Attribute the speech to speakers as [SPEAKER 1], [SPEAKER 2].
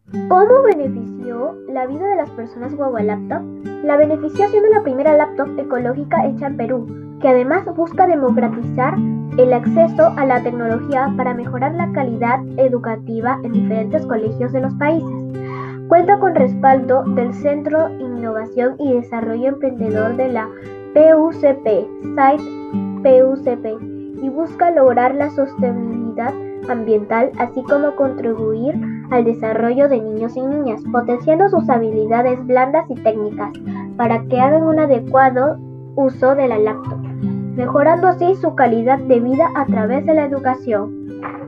[SPEAKER 1] ¿Cómo benefició la vida de las personas Huawei Laptop? La benefició siendo la primera laptop ecológica hecha en Perú, que además busca democratizar el acceso a la tecnología para mejorar la calidad educativa en diferentes colegios de los países. Cuenta con respaldo del Centro Innovación y Desarrollo Emprendedor de la PUCP, SITE PUCP, y busca lograr la sostenibilidad ambiental, así como contribuir al desarrollo de niños y niñas, potenciando sus habilidades blandas y técnicas para que hagan un adecuado uso de la laptop, mejorando así su calidad de vida a través de la educación.